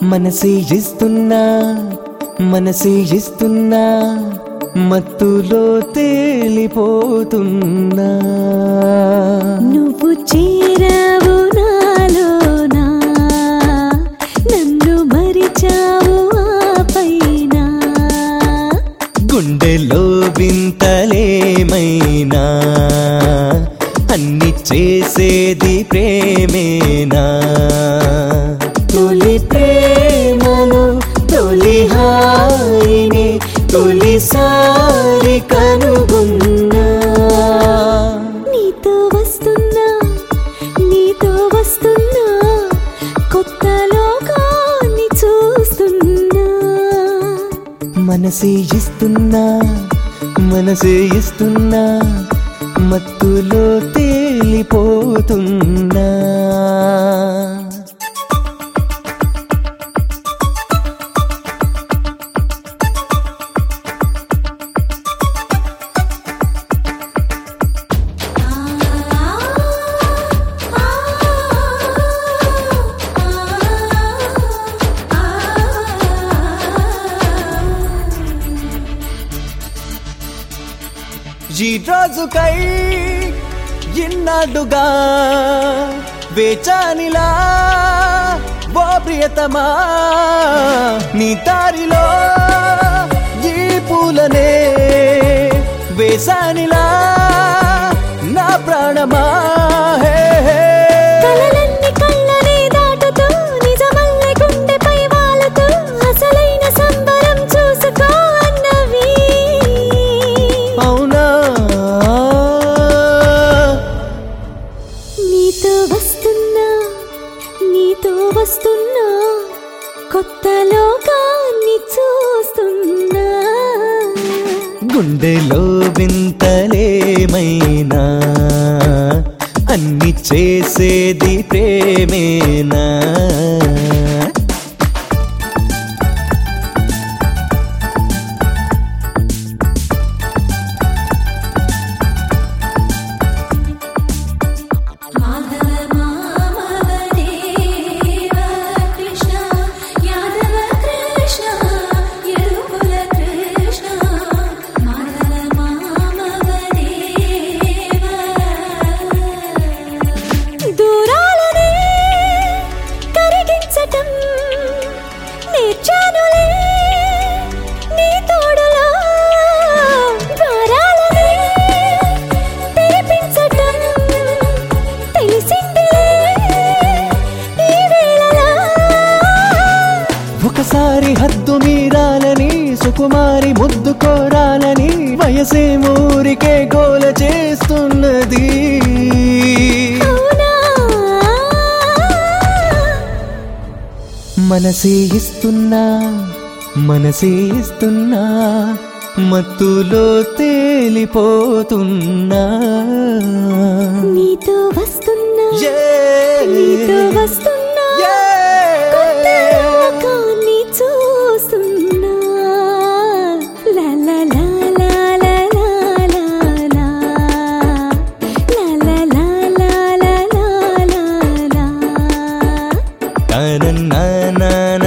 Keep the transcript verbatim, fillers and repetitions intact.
మనసే ఇస్తున్నా మనసే ఇస్తున్నా మత్తులో తేలిపోతున్నా నువ్వు చేరావు నాలోనా నన్ను మరిచావు ఆపైన గుండెలో వింతలేమైనా అన్ని చేసేది ప్రేమేనా తొలి ప్రేమను తొలి హాయిని తొలిసారి కనుగొన్నా నీతో వస్తున్నా నీతో వస్తున్నా కొత్త లోకాన్ని చూస్తున్నా మనసే ఇస్తున్నా మనసే ఇస్తున్నా మత్తులో తేలిపోతున్నా ఈ రోజుకై ఇన్నాళ్ళుగా వేచానిలా ఓ ప్రియతమా నీ దారిలో ఈ పూలనే వేసానిలా నా ప్రాణమా హే హే కలలన్నీ కళ్ళనే దాటుతూ నిజమల్లే గుండెపై వాలుతూ అసలైన సంబరం చూసుకో అన్నవి అవునా నీతో వస్తున్నా నీతో వస్తున్నా కొత్త లోకాన్ని చూస్తున్నా గుండెలో వింతలేమైనా అన్ని చేసేది ప్రేమేనా దూరాలనే కరిగించటం నేర్చానులే నీ తోడులో ద్వారాలనే తెరిపించటం తెలిసిందిలే ఈ వేళలా ఒకసారి హద్దు మీరాలని సుకుమారి ముద్దు కోరాలని వయసే ఊరికే గోల చేస్తున్నది అవునా మనసే ఇస్తున్నా మనసే ఇస్తున్నా మత్తులో తేలిపోతున్నా నీతో వస్తున్నా Yeah. నీతో వస్తున్నా Yeah. కొత్త లోకాన్ని చూస్తున్నా లా లా లా లా లా లా లా లా. లా లా లా లా లా లా లా లా. Na na na na